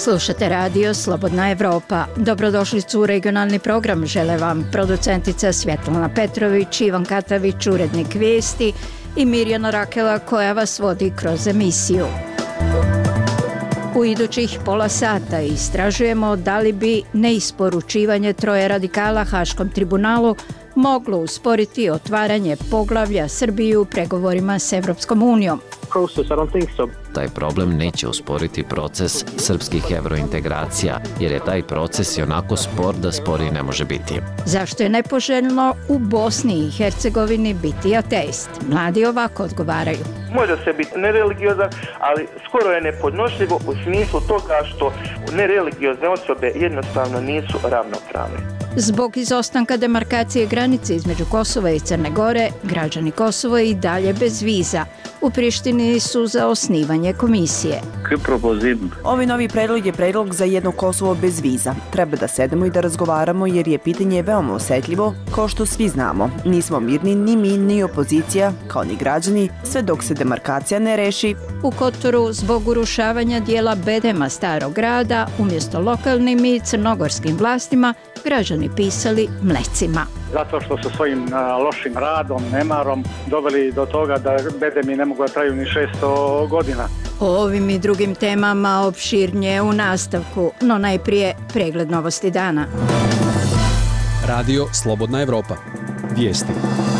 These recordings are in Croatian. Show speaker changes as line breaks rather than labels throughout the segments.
Slušate radio Slobodna Evropa. Dobrodošli u regionalni program. Žele vam producentica Svjetlana Petrović, Ivan Katavić, urednik vijesti i Mirjana Rakela koja vas vodi kroz emisiju. U idućih pola sata istražujemo da li bi neisporučivanje 3 radikala Haškom tribunalu moglo usporiti otvaranje poglavlja Srbije u pregovorima s Evropskom unijom.
Taj problem neće usporiti proces srpskih evrointegracija, jer je taj proces i onako spor da spori ne može biti.
Zašto je nepoželjno u Bosni i Hercegovini biti ateist? Mladi ovako odgovaraju.
Može se biti nereligiozan, ali skoro je nepodnošljivo u smislu toga što nereligiozne osobe jednostavno nisu ravnopravne.
Zbog izostanka demarkacije granice između Kosova i Crne Gore, građani Kosova i dalje bez viza. U Prištini su za osnivanje komisije.
Ovi novi predlog je predlog za jedno Kosovo bez viza. Treba da sedemo i da razgovaramo jer je pitanje veoma osjetljivo, kao što svi znamo. Nismo mirni ni mi, ni opozicija, kao ni građani, sve dok se demarkacija ne reši.
U Kotoru zbog urušavanja dijela bedema starog grada, umjesto lokalnim i crnogorskim vlastima, građani pisali mlecima.
Zato što su svojim lošim radom, nemarom doveli do toga da bedemi ne mogu da traju ni 600 godina.
O ovim i drugim temama opširnije u nastavku, no najprije pregled novosti dana.
Radio Slobodna Evropa. Vijesti.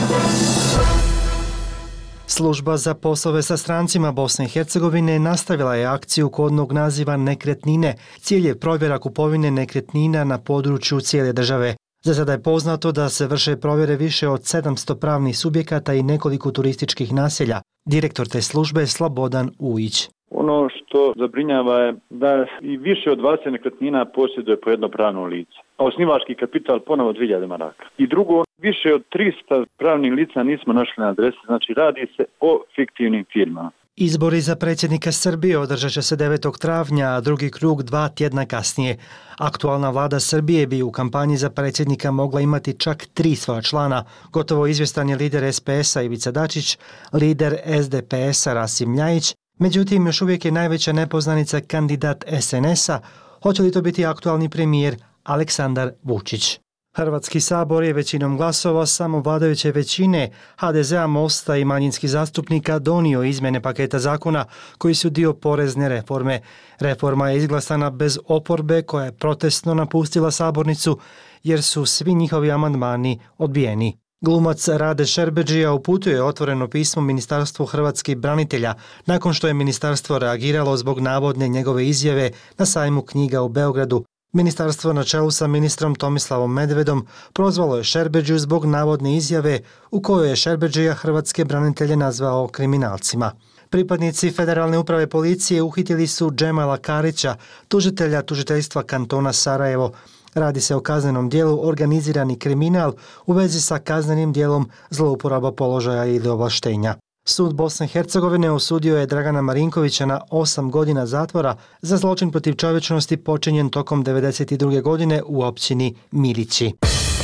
Služba za poslove sa strancima Bosne i Hercegovine nastavila je akciju kodnog naziva Nekretnine. Cilj je provjera kupovine nekretnina na području cijele države. Za sada je poznato da se vrše provjere više od 700 pravnih subjekata i nekoliko turističkih naselja. Direktor te službe Slobodan Ujić.
Ono što zabrinjava je da i više od 20 nekretnina posjeduje po jedno pravno lice, a osnivački kapital ponovo 2000 maraka. I drugo, više od 300 pravnih lica nismo našli na adresi, znači radi se o fiktivnim firmama.
Izbori za predsjednika Srbije održat će se 9. travnja, a drugi krug 2 tjedna kasnije. Aktualna vlada Srbije bi u kampanji za predsjednika mogla imati čak 3 svoja člana. Gotovo izvjestan je lider SPS-a Ivica Dačić, lider SDP-a Rasim Ljajić. Međutim, još uvijek je najveća nepoznanica kandidat SNS-a. Hoće li to biti aktualni premijer Aleksandar Vučić? Hrvatski sabor je većinom glasova samo vladajuće većine HDZ-a, Mosta i manjinskih zastupnika donio izmjene paketa zakona koji su dio porezne reforme. Reforma je izglasana bez oporbe koja je protestno napustila sabornicu jer su svi njihovi amandmani odbijeni. Glumac Rade Šerbedžija uputio je otvoreno pismo Ministarstvu hrvatskih branitelja nakon što je ministarstvo reagiralo zbog navodne njegove izjave na sajmu knjiga u Beogradu. Ministarstvo na čelu sa ministrom Tomislavom Medvedom prozvalo je Šerbedžiju zbog navodne izjave u kojoj je Šerbedžija hrvatske branitelje nazvao kriminalcima. Pripadnici Federalne uprave policije uhitili su Džemala Karića, tužitelja tužiteljstva kantona Sarajevo. Radi se o kaznenom dijelu organizirani kriminal u vezi sa kaznenim dijelom zlouporaba položaja ili ovlaštenja. Sud Bosne i Hercegovine osudio je Dragana Marinkovića na 8 godina zatvora za zločin protiv čovječnosti počinjen tokom 1992. godine u općini Milići.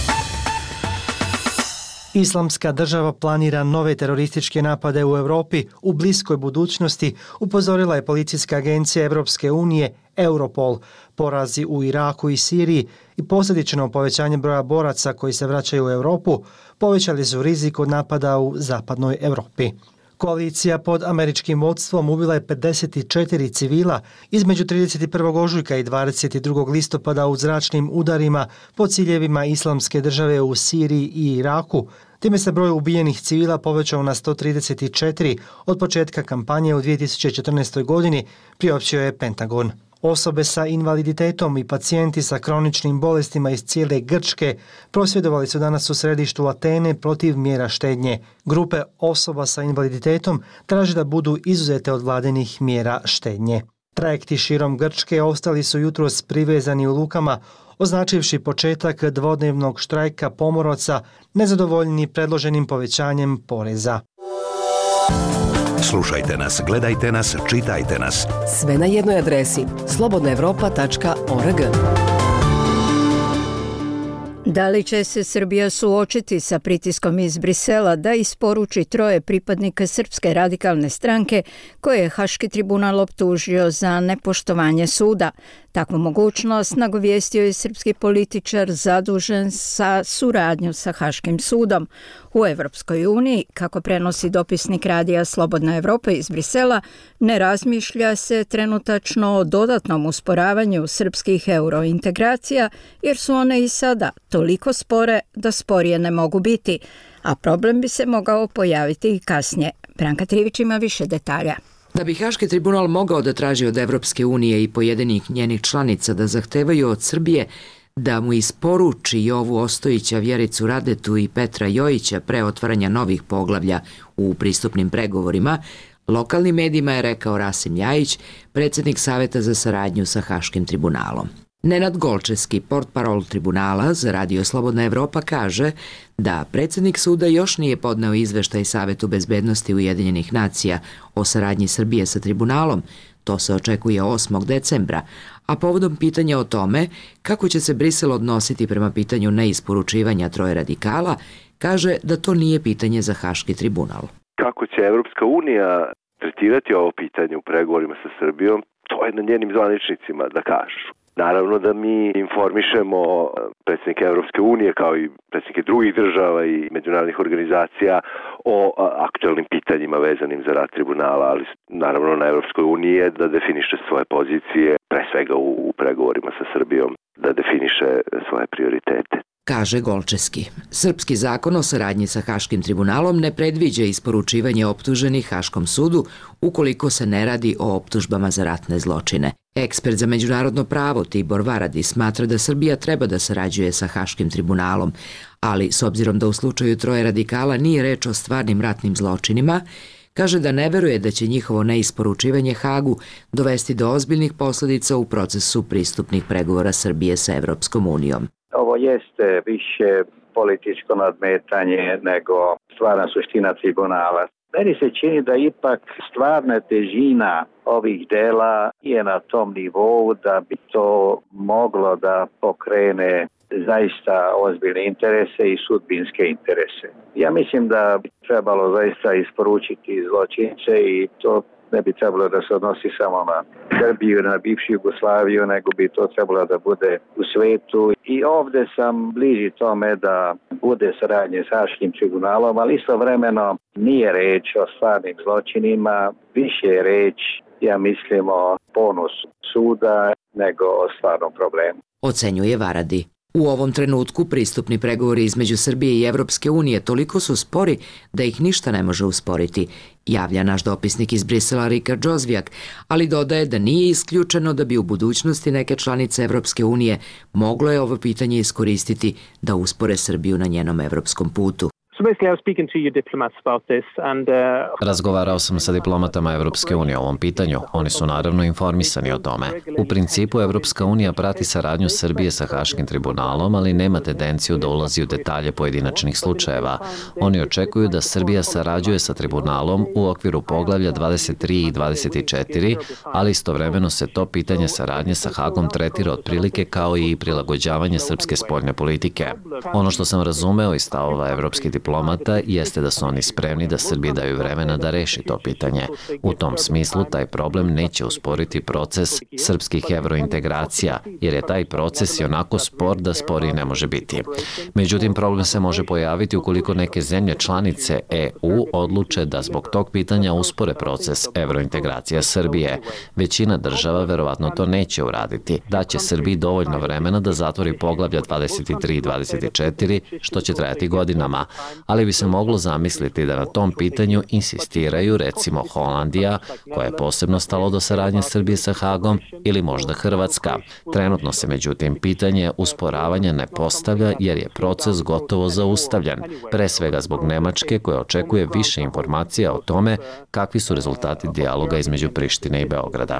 Islamska država planira nove terorističke napade u Europi u bliskoj budućnosti, upozorila je policijska agencija Evropske unije Europol. Porazi u Iraku i Siriji i posljedično povećanje broja boraca koji se vraćaju u Europu povećali su rizik od napada u zapadnoj Europi. Koalicija pod američkim vodstvom ubila je 54 civila između 31. ožujka i 22. listopada u zračnim udarima po ciljevima Islamske države u Siriji i Iraku. Time se broj ubijenih civila povećao na 134 od početka kampanje u 2014. godini, priopćio je Pentagon. Osobe sa invaliditetom i pacijenti sa kroničnim bolestima iz cijele Grčke prosvjedovali su danas u središtu Atene protiv mjera štednje. Grupe osoba sa invaliditetom traže da budu izuzete od vladinih mjera štednje. Trajekti širom Grčke ostali su jutros privezani u lukama, označivši početak dvodnevnog štrajka pomoraca nezadovoljni predloženim povećanjem poreza.
Slušajte nas, gledajte nas, čitajte nas.
Sve na jednoj adresi slobodnaevropa.org.
Da li će se Srbija suočiti sa pritiskom iz Brisela da isporuči 3 pripadnika Srpske radikalne stranke koje je Haški tribunal optužio za nepoštovanje suda? Takvu mogućnost nagovijestio je srpski političar zadužen za suradnju sa Haškim sudom. U Evropskoj uniji, kako prenosi dopisnik radija Slobodna Evropa iz Brisela, ne razmišlja se trenutačno o dodatnom usporavanju srpskih eurointegracija, jer su one i sada toliko spore da sporije ne mogu biti, a problem bi se mogao pojaviti i kasnije. Branka Trivić ima više detalja.
Da bi Haški tribunal mogao da traži od Evropske unije i pojedinih njenih članica da zahtevaju od Srbije da mu isporuči Jovu Ostojića, Vjericu Radetu i Petra Jojića pre otvaranja novih poglavlja u pristupnim pregovorima, lokalnim medijima je rekao Rasim Ljajić, predsjednik Saveta za saradnju sa Haškim tribunalom. Nenad Golčevski, portparol tribunala za Radio Slobodna Evropa, kaže da predsjednik suda još nije podneo izveštaj Savetu bezbednosti Ujedinjenih nacija o saradnji Srbije sa tribunalom. To se očekuje 8. decembra, a povodom pitanja o tome kako će se Brisel odnositi prema pitanju neisporučivanja 3 radikala, kaže da to nije pitanje za Haški tribunal.
Kako će Evropska unija tretirati ovo pitanje u pregovorima sa Srbijom, to je na njenim zvaničnicima da kažu. Naravno da mi informišemo predsjednike Evropske unije kao i predsjednike drugih država i međunarodnih organizacija o aktualnim pitanjima vezanim za rad tribunala, ali naravno na Evropskoj uniji je da definiše svoje pozicije, pre svega u pregovorima sa Srbijom, da definiše svoje prioritete.
Kaže Golčevski. Srpski zakon o saradnji sa Haškim tribunalom ne predviđa isporučivanje optuženih Haškom sudu ukoliko se ne radi o optužbama za ratne zločine. Ekspert za međunarodno pravo Tibor Varadi smatra da Srbija treba da sarađuje sa Haškim tribunalom, ali s obzirom da u slučaju 3 radikala nije reč o stvarnim ratnim zločinima, kaže da ne veruje da će njihovo neisporučivanje Hagu dovesti do ozbiljnih posljedica u procesu pristupnih pregovora Srbije sa Evropskom unijom.
Ovo jeste više političko nadmetanje nego stvarna suština tribunala. Meni se čini da ipak stvarna težina ovih dela je na tom nivou da bi to moglo da pokrene zaista ozbiljne interese i sudbinske interese. Ja mislim da bi trebalo zaista isporučiti zločince i to ne bi trebalo da se odnosi samo na Srbiju, na bivšu Jugoslaviju, nego bi to trebalo da bude u svetu. I ovdje sam bliži tome da bude saradnje s Haškim tribunalom, ali istovremeno nije reč o stvarnim zločinima, više je reč, ja mislim, o ponosu suda nego o stvarnom problemu.
Ocenjuje Varadi. U ovom trenutku pristupni pregovori između Srbije i Evropske unije toliko su spori da ih ništa ne može usporiti, javlja naš dopisnik iz Brisela Rika Džozvijak, ali dodaje da nije isključeno da bi u budućnosti neke članice Evropske unije moglo je ovo pitanje iskoristiti da uspore Srbiju na njenom evropskom putu.
Razgovarao sam sa diplomatama Evropske unije o ovom pitanju. Oni su naravno informisani o tome. U principu Evropska unija prati saradnju Srbije sa Haškim tribunalom, ali nema tendenciju da ulazi u detalje pojedinačnih slučajeva. Oni očekuju da Srbija sarađuje sa tribunalom u okviru poglavlja 23 i 24, ali istovremeno se to pitanje saradnje sa Hagom tretira otprilike kao i prilagođavanje srpske spoljne politike. Ono što sam razumeo iz stavova evropskih diplomata jeste da su oni spremni da Srbiji daju vremena da reši to pitanje. U tom smislu taj problem neće usporiti proces srpskih evrointegracija, jer je taj proces i onako spor da sporiji ne može biti. Međutim, problem se može pojaviti ukoliko neke zemlje članice EU odluče da zbog tog pitanja uspore proces evrointegracija Srbije. Većina država verovatno to neće uraditi. Daće Srbiji dovoljno vremena da zatvori poglavlja 23 i 24, što će trajati godinama, ali bi se moglo zamisliti da na tom pitanju insistiraju recimo Holandija, koja je posebno stalo do saradnje Srbije sa Hagom, ili možda Hrvatska. Trenutno se međutim pitanje usporavanja ne postavlja jer je proces gotovo zaustavljen, pre svega zbog Nemačke koja očekuje više informacija o tome kakvi su rezultati dijaloga između Prištine i Beograda.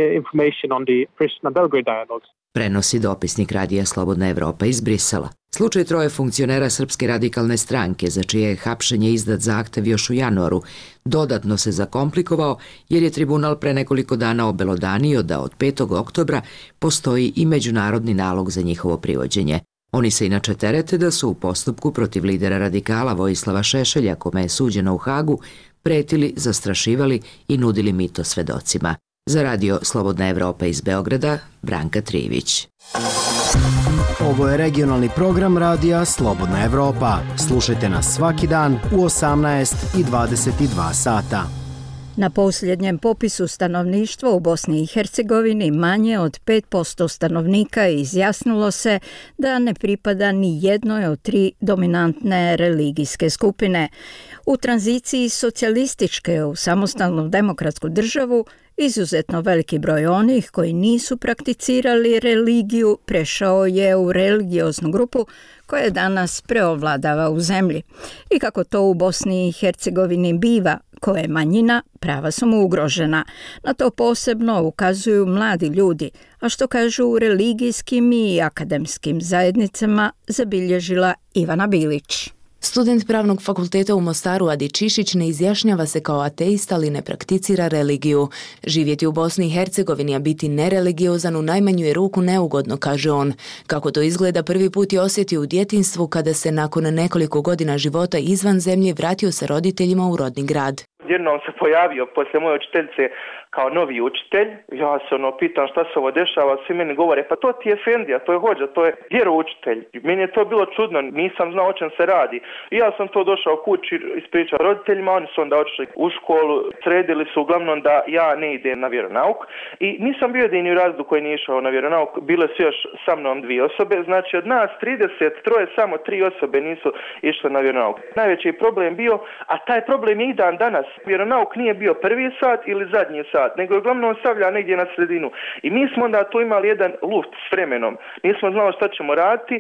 Prenosi dopisnik Radija Slobodna Evropa iz Brisela. Slučaj 3 funkcionera Srpske radikalne stranke, za čije je hapšenje izdat zahtev još u januaru, dodatno se zakomplikovao jer je tribunal pre nekoliko dana obelodanio da od 5. oktobra postoji i međunarodni nalog za njihovo privođenje. Oni se inače terete da su u postupku protiv lidera radikala Vojislava Šešelja, kome je suđeno u Hagu, pretili, zastrašivali i nudili mito svedocima. Za radio Slobodna Evropa iz Beograda, Branka Trivić.
Ovo je regionalni program radija Slobodna Evropa. Slušajte nas svaki dan u 18 i 22 sata.
Na posljednjem popisu stanovništva u Bosni i Hercegovini manje od 5% stanovnika izjasnilo se da ne pripada ni jednoj od 3 dominantne religijske skupine. U tranziciji socijalističke u samostalnu demokratsku državu izuzetno veliki broj onih koji nisu prakticirali religiju prešao je u religioznu grupu koja danas preovladava u zemlji. I kako to u Bosni i Hercegovini biva, ko je manjina, prava su mu ugrožena. Na to posebno ukazuju mladi ljudi, a što kažu u religijskim i akademskim zajednicama zabilježila Ivana Bilić.
Student Pravnog fakulteta u Mostaru Adi Čišić ne izjašnjava se kao ateista, ali ne prakticira religiju. Živjeti u Bosni i Hercegovini, a biti nereligiozan u najmanju je ruku neugodno, kaže on. Kako to izgleda, prvi put je osjetio u djetinjstvu kada se nakon nekoliko godina života izvan zemlje vratio sa roditeljima u rodni grad.
Jednom se pojavio poslije moje učiteljice kao novi učitelj. Ja se pitam šta se ovo dešava, svi meni govore pa to ti je Efendija, to je hođa, to je vjeroučitelj. Meni je to bilo čudno, nisam znao o čem se radi. I ja sam to došao kući, ispričao roditeljima, oni su onda otišli u školu, sredili su uglavnom da ja ne idem na vjeronauk. I nisam bio jedini u razredu koji nije išao na vjeronauk, bile su još sa mnom 2 osobe, znači od nas 33 samo 3 osobe nisu išle na vjeronauk. Najveći problem bio, a taj problem je i dan danas. Vjeronauk nije bio prvi sat ili zadnji sat, nego je uglavnom stavlja negdje na sredinu. I mi smo onda tu imali jedan luft s vremenom. Nismo znali šta ćemo raditi,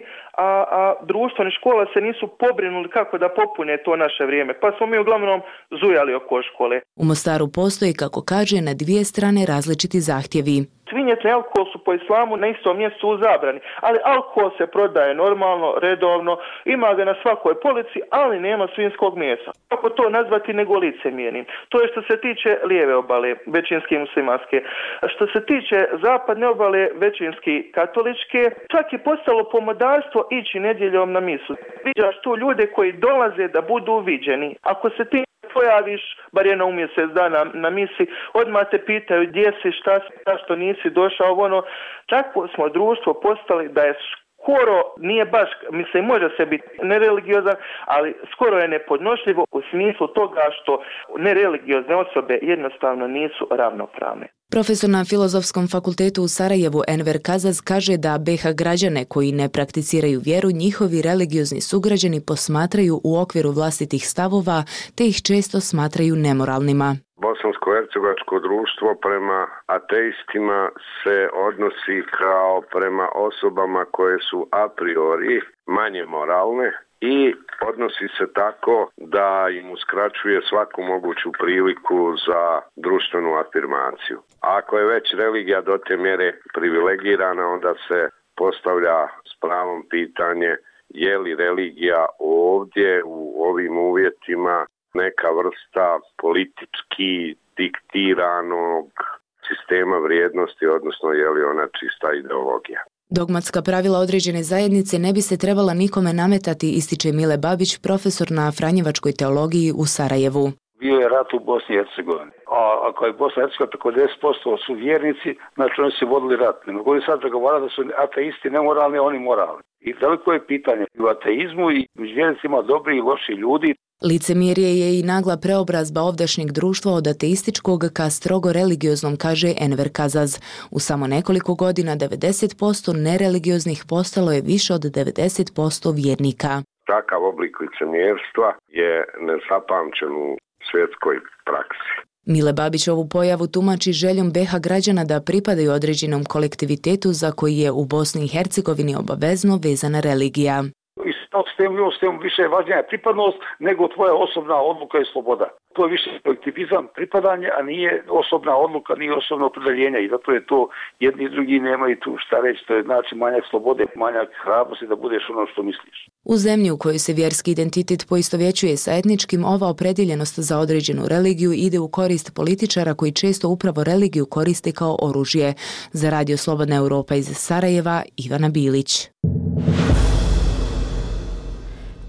a društvo ni škola se nisu pobrinuli kako da popune to naše vrijeme. Pa smo mi uglavnom zujali oko škole.
U Mostaru postoji, kako kaže, na 2 strane različiti zahtjevi.
Svinjetni alkohol su po islamu na istom mjestu u zabrani, ali alkohol se prodaje normalno, redovno, ima ga na svakoj polici, ali nema svinjskog mesa. Kako to nazvati nego licemjernim? To je što se tiče lijeve obale, većinski muslimanske. Što se tiče zapadne obale, većinski katoličke, čak je postalo pomodarstvo ići nedjeljom na misu. Viđaš tu ljude koji dolaze da budu viđeni. Ako se ti pojaviš, bar jedno u mjesec dana na misi, odmah te pitaju gdje si, šta si, zašto nisi došao, Tako smo društvo postali da je skoro, nije baš, mislim, može se biti nereligiozan, ali skoro je nepodnošljivo u smislu toga što nereligiozne osobe jednostavno nisu ravnopravne.
Profesor na Filozofskom fakultetu u Sarajevu Enver Kazaz kaže da BiH građane koji ne prakticiraju vjeru njihovi religiozni sugrađani posmatraju u okviru vlastitih stavova te ih često smatraju nemoralnima.
Bosansko-hercegovačko društvo prema ateistima se odnosi kao prema osobama koje su a priori manje moralne i odnosi se tako da im uskraćuje svaku moguću priliku za društvenu afirmaciju. Ako je već religija do te mjere privilegirana, onda se postavlja s pravom pitanje je li religija ovdje u ovim uvjetima neka vrsta politički diktiranog sistema vrijednosti, odnosno je li ona čista ideologija.
Dogmatska pravila određene zajednice ne bi se trebala nikome nametati, ističe Mile Babić, profesor na Franjevačkoj teologiji u Sarajevu.
Bio je rat u Bosni i Hercegovini, a ako je Bosna i Hercegovina preko 10% su vjernici, znači oni su vodili rat. Ne mogu sad pregovarati da su ateisti nemoralni, a oni moralni. I veliko je pitanje u ateizmu i među vjernicima dobri i loši ljudi.
Licemjerje je i nagla preobrazba ovdašnjeg društva od ateističkog ka strogo religioznom, kaže Enver Kazaz. U samo nekoliko godina 90% nereligioznih postalo je više od 90% vjernika.
Takav oblik licemjerstva je nezapamćen u svjetskoj praksi.
Mile Babić ovu pojavu tumači željom BiH građana da pripadaju određenom kolektivitetu za koji je u Bosni i Hercegovini obavezno vezana religija.
S tem više je važnija pripadnost nego tvoja osobna odluka i sloboda. To je više kolektivizam, pripadanje, a nije osobna odluka, nije osobno opredeljenje i zato je to jedni i drugi nemaju tu šta reći, to je znači manjak slobode, manjak hrabrosti da budeš ono što misliš.
U zemlji u kojoj se vjerski identitet poistovjećuje sa etničkim, ova opredjeljenost za određenu religiju ide u korist političara koji često upravo religiju koriste kao oružje. Za radio Slobodna Europa iz Sarajeva, Ivana Bilić.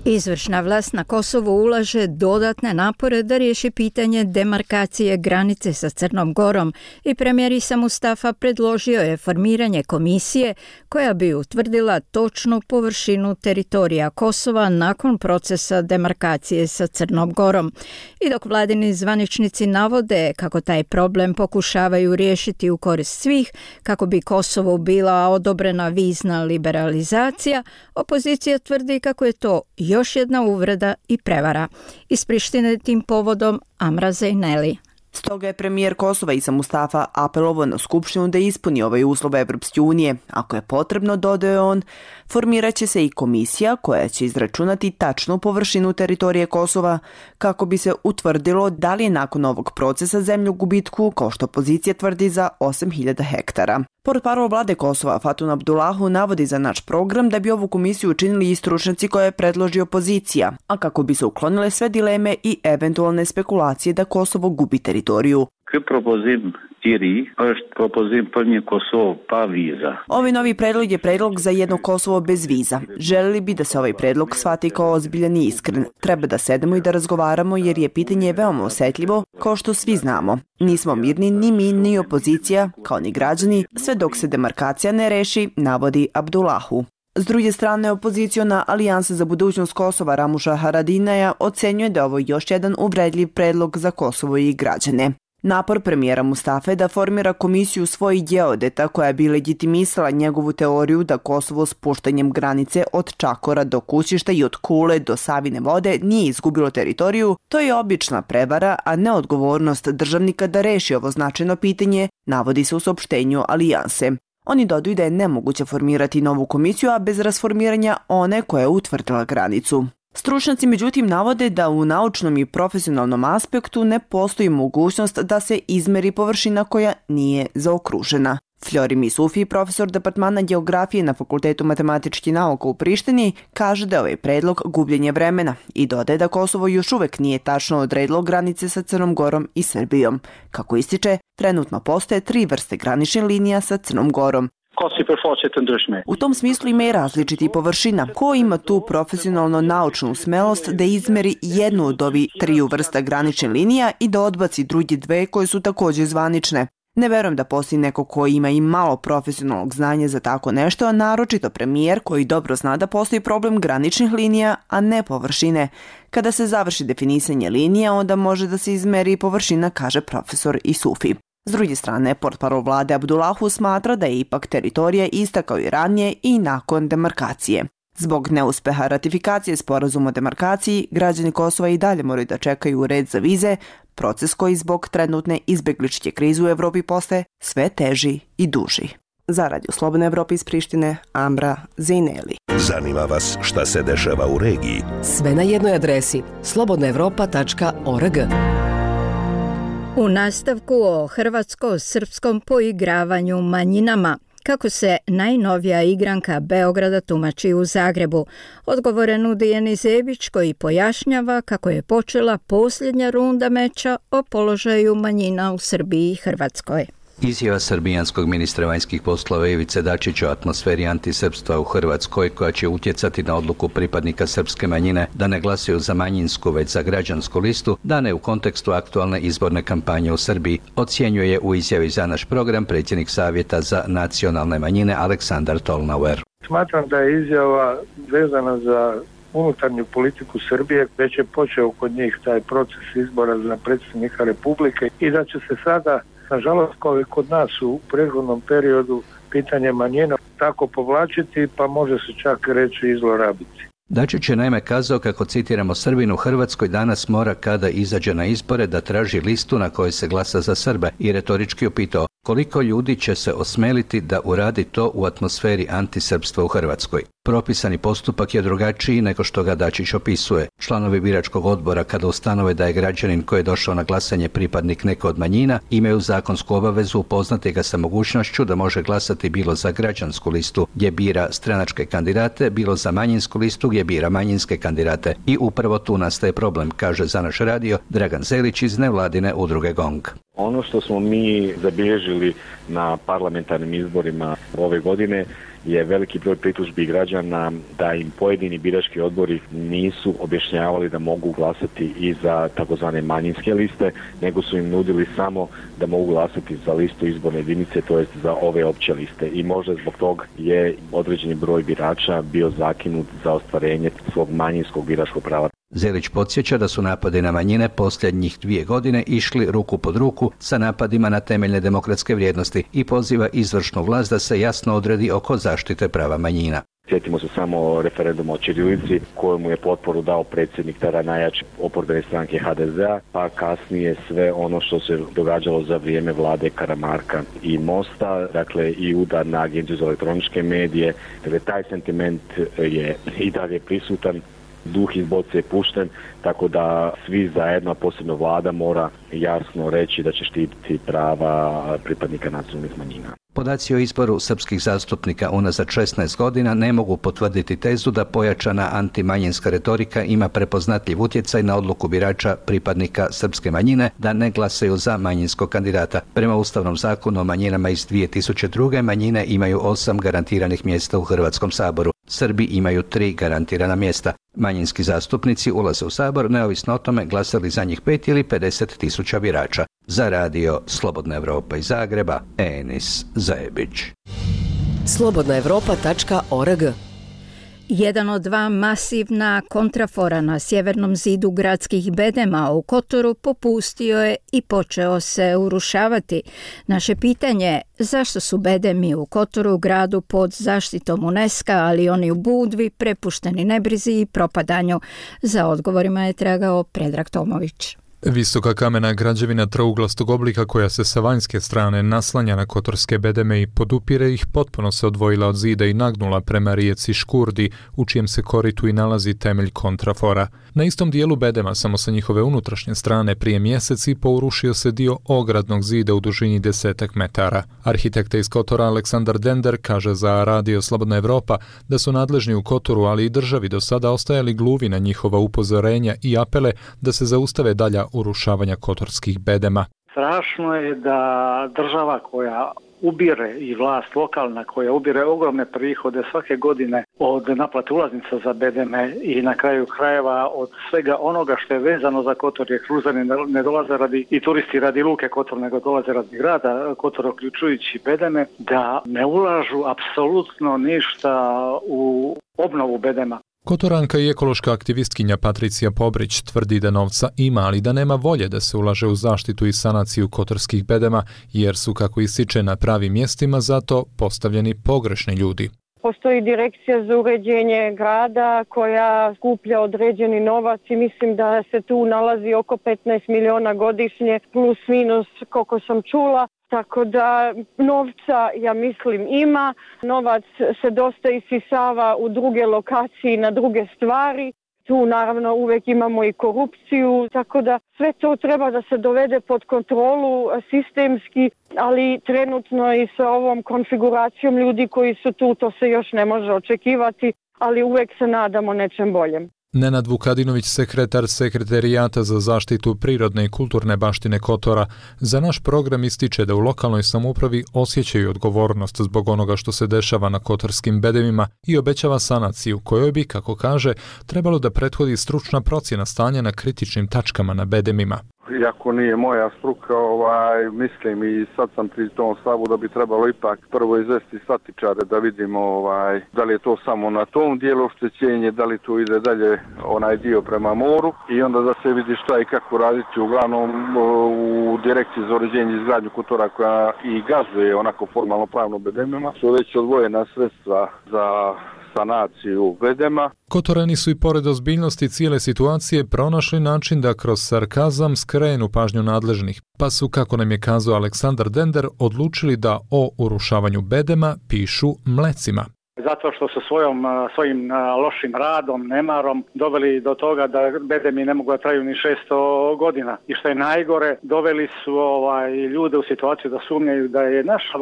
Izvršna vlast na Kosovu ulaže dodatne napore da riješi pitanje demarkacije granice sa Crnom Gorom i premijer Isa Mustafa predložio je formiranje komisije koja bi utvrdila točnu površinu teritorija Kosova nakon procesa demarkacije sa Crnom Gorom. I dok vladini zvaničnici navode kako taj problem pokušavaju riješiti u korist svih, kako bi Kosovu bila odobrena vizna liberalizacija, opozicija tvrdi kako je to još jedna uvreda i prevara. Iz Prištine tim povodom Amra Zejneli.
Stoga je premijer Kosova Isa Mustafa apelovao na Skupštinu da ispuni ovaj uslov Evropske unije. Ako je potrebno, dodaje on, formirat će se i komisija koja će izračunati tačnu površinu teritorije Kosova kako bi se utvrdilo da li je nakon ovog procesa zemlju u gubitku, kao što opozicija tvrdi, za 8.000 hektara. Portparol vlade Kosova Fatun Abdullahu navodi za naš program da bi ovu komisiju učinili i stručnjaci koje predloži opozicija, a kako bi se uklonile sve dileme i eventualne spekulacije da Kosovo gubi teritoriju. Ovi novi predlog je predlog za jedno Kosovo bez viza. Želeli bi da se ovaj predlog shvati kao ozbiljan i iskren. Treba da sedemo i da razgovaramo jer je pitanje veoma osjetljivo, kao što svi znamo. Nismo mirni ni mi ni opozicija, kao ni građani, sve dok se demarkacija ne reši, navodi Abdullahu. S druge strane, opoziciona Alijansa za budućnost Kosova Ramuša Haradinaja ocenjuje da je ovo još jedan uvredljiv predlog za Kosovo i građane. Napor premijera Mustafe da formira komisiju svojih geodeta koja bi legitimisala njegovu teoriju da Kosovo spuštanjem granice od Čakora do Kućišta i od Kule do Savine vode nije izgubilo teritoriju, to je obična prevara, a ne odgovornost državnika da reši ovo značajno pitanje, navodi se u saopštenju Alijanse. Oni dodaju da je nemoguće formirati novu komisiju, a bez rasformiranja one koja je utvrdila granicu. Stručnjaci međutim navode da u naučnom i profesionalnom aspektu ne postoji mogućnost da se izmeri površina koja nije zaokružena. Flori Misufi, profesor departmana geografije na Fakultetu matematičkih nauka u Prištini, kaže da je ovaj predlog gubljenje vremena i dodaje da Kosovo još uvek nije tačno odredilo granice sa Crnom Gorom i Srbijom. Kako ističe, trenutno postoje 3 vrste graničnih linija sa Crnom Gorom. U tom smislu ima i različiti površina. Ko ima tu profesionalno naučnu smelost da izmeri jednu od ovih 3 vrsta graničnih linija i da odbaci drugi 2 koje su također zvanične? Ne verujem da postoji neko ko ima i malo profesionalnog znanja za tako nešto, a naročito premijer koji dobro zna da postoji problem graničnih linija, a ne površine. Kada se završi definisanje linija, onda može da se izmeri površina, kaže profesor Isufi. S druge strane, portparol vlade Abdullahu smatra da je ipak teritorija ista kao i ranije i nakon demarkacije. Zbog neuspeha ratifikacije sporazuma o demarkaciji, građani Kosova i dalje moraju da čekaju red za vize, proces koji zbog trenutne izbegličke krize u Evropi postaje sve teži i duži. Za Radio Slobodna Evropa iz Prištine, Amra Zejneli.
Zanima vas šta se dešava u regiji?
Sve na jednoj adresi slobodnaevropa.org.
U nastavku o hrvatsko-srpskom poigravanju manjinama, kako se najnovija igranka Beograda tumači u Zagrebu. Odgovore nudi Eni Zebić koji pojašnjava kako je počela posljednja runda meča o položaju manjina u Srbiji i Hrvatskoj.
Izjava srbijanskog ministra vanjskih poslova Ivice Dačića o atmosferi antisrpstva u Hrvatskoj, koja će utjecati na odluku pripadnika srpske manjine da ne glasaju za manjinsku već za građansku listu, dane u kontekstu aktualne izborne kampanje u Srbiji, ocjenjuje u izjavi za naš program predsjednik Savjeta za nacionalne manjine Aleksandar Tolnauer.
Smatram da je izjava vezana za unutarnju politiku Srbije, već je počeo kod njih taj proces izbora za predsjednika Republike i da će se sada, nažalost, kao i kod nas u prethodnom periodu, pitanje manjina tako povlačiti, pa može se čak reći i zlorabiti.
Dačić je naime kazao kako, citiramo, Srbin u Hrvatskoj danas mora kada izađe na izbore da traži listu na kojoj se glasa za Srbe i retorički upitao koliko ljudi će se osmeliti da uradi to u atmosferi antisrpstva u Hrvatskoj. Propisani postupak je drugačiji nego što ga Dačić opisuje. Članovi biračkog odbora, kada ustanove da je građanin koji je došao na glasanje pripadnik neke od manjina, imaju zakonsku obavezu upoznati ga sa mogućnošću da može glasati bilo za građansku listu gdje bira stranačke kandidate, bilo za manjinsku listu gdje bira manjinske kandidate. I upravo tu nastaje problem, kaže za naš radio Dragan Zelić iz nevladine udruge GONG.
Ono što smo mi zabilježili na parlamentarnim izborima ove godine je veliki broj pritužbi građana da im pojedini birački odbori nisu objašnjavali da mogu glasati i za takozvane manjinske liste, nego su im nudili samo da mogu glasati za listu izborne jedinice, to jest za ove opće liste. I možda zbog toga je određeni broj birača bio zakinut za ostvarenje svog manjinskog biračkog prava.
Zelić podsjeća da su napadi na manjine posljednjih 2 godine išli ruku pod ruku sa napadima na temeljne demokratske vrijednosti i poziva izvršnu vlast da se jasno odredi oko zaštite prava manjina.
Sjetimo se samo referenduma o ćirilici kojemu je potporu dao predsjednik tada najjače oporbene stranke HDZ-a, pa kasnije sve ono što se događalo za vrijeme vlade Karamarka i Mosta, dakle i udar na Agenciju za elektroničke medije, dakle taj sentiment je i dalje prisutan. Duh iz boce je pušten, tako da svi zajedno, a posebno vlada, mora jasno reći da će štititi prava pripadnika nacionalnih manjina.
Podaci o izboru srpskih zastupnika unazad 16 godina ne mogu potvrditi tezu da pojačana antimanjinska retorika ima prepoznatljiv utjecaj na odluku birača pripadnika srpske manjine da ne glasaju za manjinskog kandidata. Prema Ustavnom zakonu o manjinama iz 2002. manjine imaju 8 garantiranih mjesta u Hrvatskom saboru. Srbi imaju 3 garantirana mjesta. Manjinski zastupnici ulaze u sabor neovisno o tome glasali za njih 5 ili 50.000 birača. Za radio Slobodna Evropa iz Zagreba, Enis Zajebić.
Slobodnaevropa.org.
Jedan od 2 masivna kontrafora na sjevernom zidu gradskih bedema u Kotoru popustio je i počeo se urušavati. Naše pitanje je zašto su bedemi u Kotoru, gradu pod zaštitom UNESCO, ali oni u Budvi, prepušteni nebrizi i propadanju. Za odgovorima je tragao Predrag Tomović.
Visoka kamena građevina trouglastog oblika koja se sa vanjske strane naslanja na kotorske bedeme i podupire ih potpuno se odvojila od zida i nagnula prema rijeci Škurdi, u čijem se koritu i nalazi temelj kontrafora. Na istom dijelu bedema, samo sa njihove unutrašnje strane, prije mjeseci pourušio se dio ogradnog zida u dužini 10 metara. Arhitekta iz Kotora Aleksandar Dender kaže za radio Slobodna Evropa da su nadležni u Kotoru, ali i državi do sada ostajali gluvi na njihova upozorenja i apele da se zaustave dalja urušavanja kotorskih bedema.
Strašno je da država koja ubire i vlast lokalna koja ubire ogromne prihode svake godine od naplate ulaznica za bedeme i na kraju krajeva od svega onoga što je vezano za Kotor, jer kruzani ne dolaze radi i turisti radi luke Kotor, nego dolaze radi grada Kotor, uključujući bedeme, da ne ulažu apsolutno ništa u obnovu bedema.
Kotoranka i ekološka aktivistkinja Patricija Pobrić tvrdi da novca ima, ali da nema volje da se ulaže u zaštitu i sanaciju kotorskih bedema, jer su, kako ističe, na pravim mjestima zato postavljeni pogrešni ljudi.
Postoji direkcija za uređenje grada koja skuplja određeni novac i mislim da se tu nalazi oko 15 miliona godišnje, plus minus koliko sam čula. Tako da novca, ja mislim, ima. Novac se dosta isisava u druge lokacije, na druge stvari. Tu naravno uvijek imamo i korupciju, tako da sve to treba da se dovede pod kontrolu sistemski, ali trenutno i sa ovom konfiguracijom ljudi koji su tu, to se još ne može očekivati, ali uvijek se nadamo nečem boljem.
Nenad Vukadinović, sekretar Sekretarijata za zaštitu prirodne i kulturne baštine Kotora, za naš program ističe da u lokalnoj samoupravi osjećaju odgovornost zbog onoga što se dešava na kotorskim bedemima i obećava sanaciju, kojoj bi, kako kaže, trebalo da prethodi stručna procjena stanja na kritičnim tačkama na bedemima.
Iako nije moja struka, mislim i sad sam pri tom stavu da bi trebalo ipak prvo izvesti statičare da vidimo da li je to samo na tom dijelu oštećenje, da li to ide dalje onaj dio prema moru i onda da se vidi šta i kako raditi. Uglavnom u direkciji za uređenje i izgradnju Kotora koja i gazduje onako formalno pravno bedemima su već odvojena sredstva za sanaciju bedema.
Kotorani su i pored ozbiljnosti cijele situacije pronašli način da kroz sarkazam skrenu pažnju nadležnih, pa su, kako nam je kazao Aleksandar Dender, odlučili da o urušavanju bedema pišu mlecima.
Zato što su svojim lošim radom, nemarom doveli do toga da bedemi ne mogu da traju ni 600 godina. I što je najgore, doveli su ljude u situaciju da sumnjaju da je naša vlast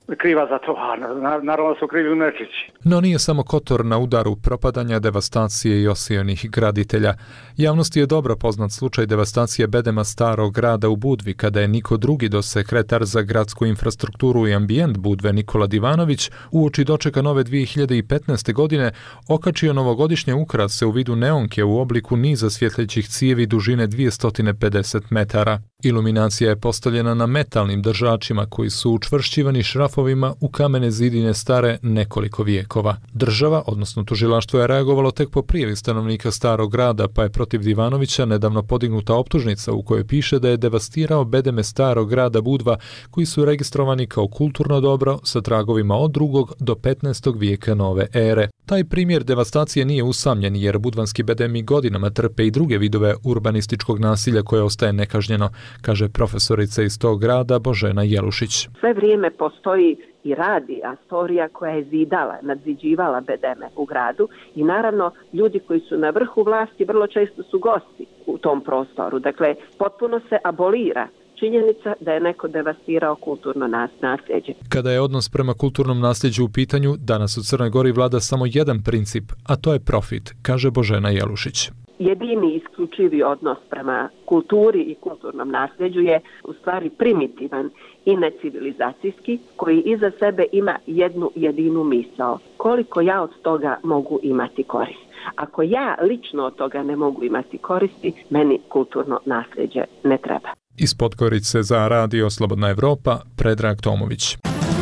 kriva za to, naravno su krivi Nečići.
No nije samo Kotor na udaru propadanja, devastacije i osijenih graditelja. Javnosti je dobro poznat slučaj devastacije bedema Starog grada u Budvi, kada je niko drugi do sekretar za gradsku infrastrukturu i ambijent Budve Nikola Divanović uoči dočeka nove 2015. godine okačio novogodišnje ukrase u vidu neonke u obliku niza svjetlećih cijevi dužine 250 metara. Iluminacija je postavljena na metalnim držačima koji su učvršćivani šrafovima u kamene zidine stare nekoliko vijekova. Država, odnosno tužilaštvo, je reagovalo tek po prijavi stanovnika Starog grada, pa je protiv Divanovića nedavno podignuta optužnica u kojoj piše da je devastirao bedeme Starog grada Budva koji su registrovani kao kulturno dobro sa tragovima od 2. do 15. vijeka nove ere. Taj primjer devastacije nije usamljen jer budvanski bedemi godinama trpe i druge vidove urbanističkog nasilja koje ostaje nekažnjeno, kaže profesorica iz tog grada Božena Jelušić.
Sve vrijeme postoji i radi Astorija koja je zidala, nadziđivala bedeme u gradu i naravno ljudi koji su na vrhu vlasti vrlo često su gosti u tom prostoru. Dakle, potpuno se abolira činjenica da je neko devastirao kulturno nasljeđe.
Kada je odnos prema kulturnom nasljeđu u pitanju, danas u Crnoj Gori vlada samo jedan princip, a to je profit, kaže Božena Jelušić.
Jedini isključivi odnos prema kulturi i kulturnom nasljeđu je u stvari primitivan i necivilizacijski, koji iza sebe ima jednu jedinu misao. Koliko ja od toga mogu imati korist? Ako ja lično od toga ne mogu imati koristi, meni kulturno nasljeđe ne treba.
Iz Podgorice za Radio Slobodna Evropa, Predrag Tomović.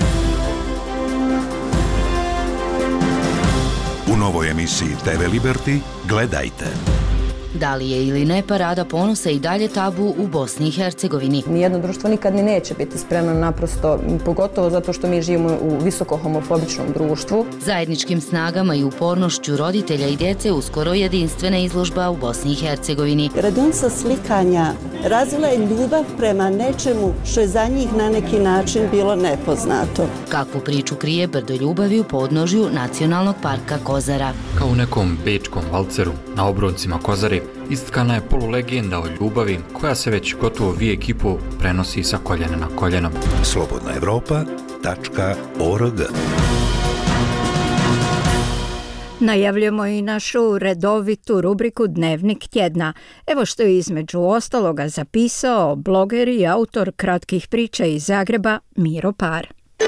U novoj emisiji TV Liberty gledajte.
Da li je ili ne parada ponosa i dalje tabu u Bosni i Hercegovini?
Nijedno društvo nikad ni neće biti spremno naprosto, pogotovo zato što mi živimo u visoko homofobičnom društvu.
Zajedničkim snagama i upornošću roditelja i djece uskoro jedinstvena izložba u Bosni i Hercegovini.
Radionica slikanja razvila je ljubav prema nečemu što je za njih na neki način bilo nepoznato.
Kakvu priču krije brdo ljubavi u podnožju Nacionalnog parka Kozara?
Kao u nekom bečkom valceru na obroncima Kozare istkana je polulegenda o ljubavi koja se već gotovo vijek i pol prenosi sa koljena na koljeno.
slobodnaevropa.org.
Najavljamo i našu redovitu rubriku Dnevnik tjedna. Evo što je između ostaloga zapisao bloger i autor kratkih priča iz Zagreba Miro Par.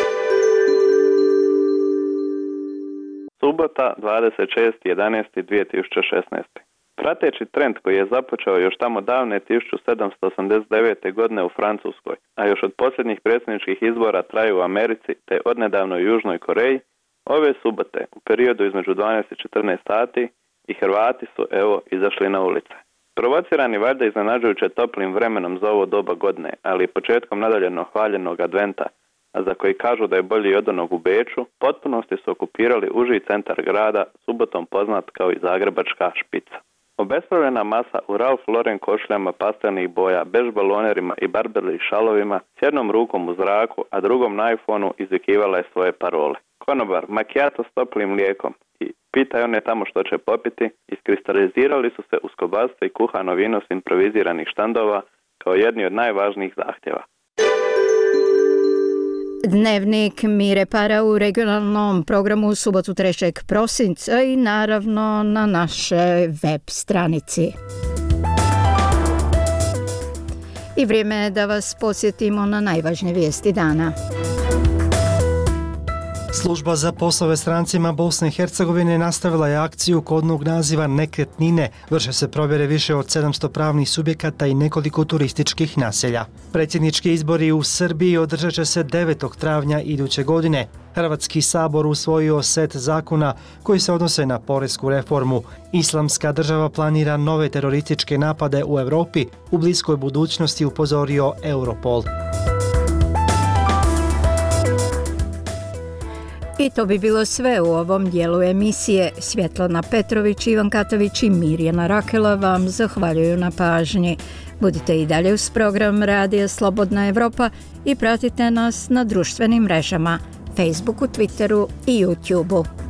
Subota 26.11.2016. Prateći trend koji je započeo još tamo davne 1789. godine u Francuskoj, a još od posljednjih predsjedničkih izbora traju u Americi te odnedavno u Južnoj Koreji, ove subote u periodu između 12 i 14 sati i Hrvati su izašli na ulice. Provocirani valjda iznenađujuće toplim vremenom za ovo doba godine, ali i početkom nadaljeno hvaljenog adventa, a za koji kažu da je bolji od onog u Beču, potpunosti su okupirali uži centar grada, subotom poznat kao i Zagrebačka špica. Obespravljena masa u Ralph Lauren košljama pastelnih boja, bež balonerima i barbeli šalovima, s jednom rukom u zraku, a drugom na iPhoneu izvikivala je svoje parole. Konobar, macchiato s toplim mlijekom i pitaj one tamo što će popiti, iskristalizirali su se uskobastvo i kuhano vino s improviziranih štandova kao jedni od najvažnijih zahtjeva.
Dnevnik Mire Para u regionalnom programu u subotu 3. prosinca i naravno na našoj web stranici. I vrijeme je da vas podsjetimo na najvažnije vijesti dana.
Služba za poslove strancima Bosne i Hercegovine nastavila je akciju kodnog naziva Nekretnine. Vrše se provjere više od 700 pravnih subjekata i nekoliko turističkih naselja. Predsjednički izbori u Srbiji održat će se 9. travnja iduće godine. Hrvatski sabor usvojio set zakona koji se odnose na poresku reformu. Islamska država planira nove terorističke napade u Europi, u bliskoj budućnosti upozorio Europol.
I to bi bilo sve u ovom dijelu emisije. Svjetlana Petrović, Ivan Katović i Mirjana Rakela vam zahvaljuju na pažnji. Budite i dalje uz program Radija Slobodna Evropa i pratite nas na društvenim mrežama, Facebooku, Twitteru i YouTubeu.